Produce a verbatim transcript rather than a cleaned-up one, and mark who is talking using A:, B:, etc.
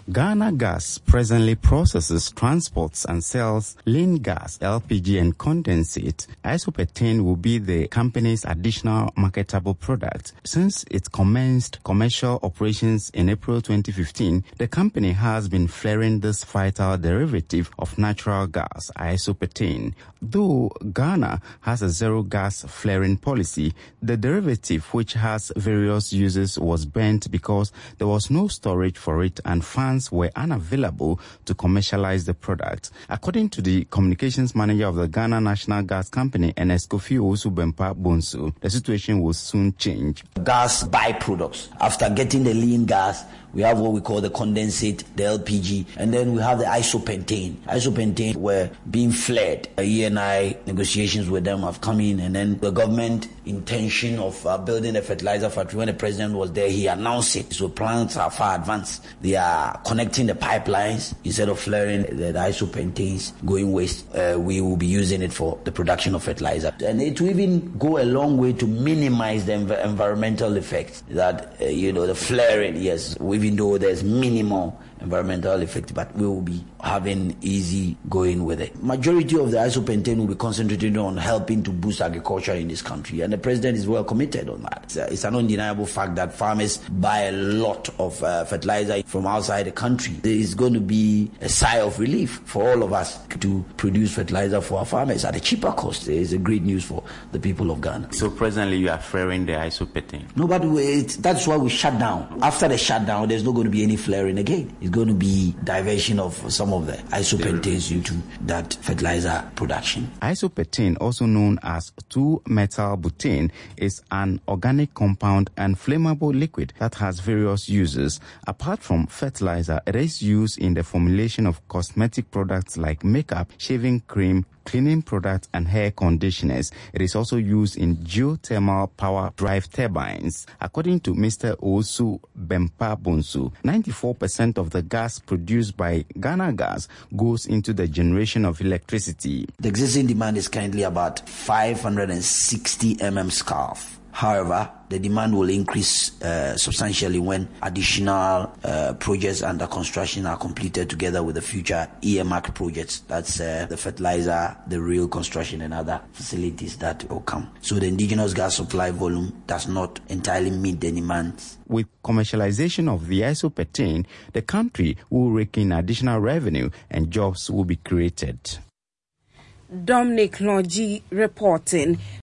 A: Ghana Gas presently processes, transports and sells lean gas, L P G and condensate. Isopetane will be the company's additional marketable product. Since it commenced commercial operations in April twenty fifteen, the company has been flaring this vital derivative of natural gas, isopetane. Though Ghana has a zero gas flaring policy, the derivative, which has various uses, was banned because there was no storage for it and funds were unavailable to commercialize the product. According to the communications manager of the Ghana National Gas Company, Ernest Kofi Owusu Bempah Bonsu, the situation will soon change.
B: Gas byproducts. After getting the lean gas, we have what we call the condensate, the L P G, and then we have the isopentane. Isopentane were being flared. E and I negotiations with them have come in, and then the government intention of uh, building a fertilizer factory, when the president was there, he announced it. So plans are far advanced. They are connecting the pipelines. Instead of flaring the, the isopentanes going waste, uh, we will be using it for the production of fertilizer. And it will even go a long way to minimize the env- environmental effects that, uh, you know, the flaring, yes, even though there's minimal environmental effect, but we will be having easy going with it. Majority of the isopentane will be concentrated on helping to boost agriculture in this country, and the president is well committed on that. It's, a, it's an undeniable fact that farmers buy a lot of uh, fertilizer from outside the country. There is going to be a sigh of relief for all of us to produce fertilizer for our farmers at a cheaper cost. It's a great news for the people of Ghana.
A: So presently you are flaring the isopentane?
B: No, but it's, that's why we shut down. After the shutdown, there's not going to be any flaring again. It's going to be diversion of some of the isopentanes into that fertilizer production.
A: Isopetane, also known as two methyl butane, is an organic compound and flammable liquid that has various uses. Apart from fertilizer, it is used in the formulation of cosmetic products like makeup, shaving cream, cleaning products and hair conditioners. It is also used in geothermal power drive turbines. According to Mister Owusu Bempah Bonsu, ninety-four percent of the gas produced by Ghana Gas goes into the generation of electricity.
B: The existing demand is currently about five hundred sixty millimeter scarf. However, the demand will increase uh, substantially when additional uh, projects under construction are completed together with the future E M A C projects. That's uh, the fertilizer, the rail construction and other facilities that will come. So the indigenous gas supply volume does not entirely meet the demands.
A: With commercialization of the isopetane, the country will rake in additional revenue and jobs will be created.
C: Dominic Longi reporting.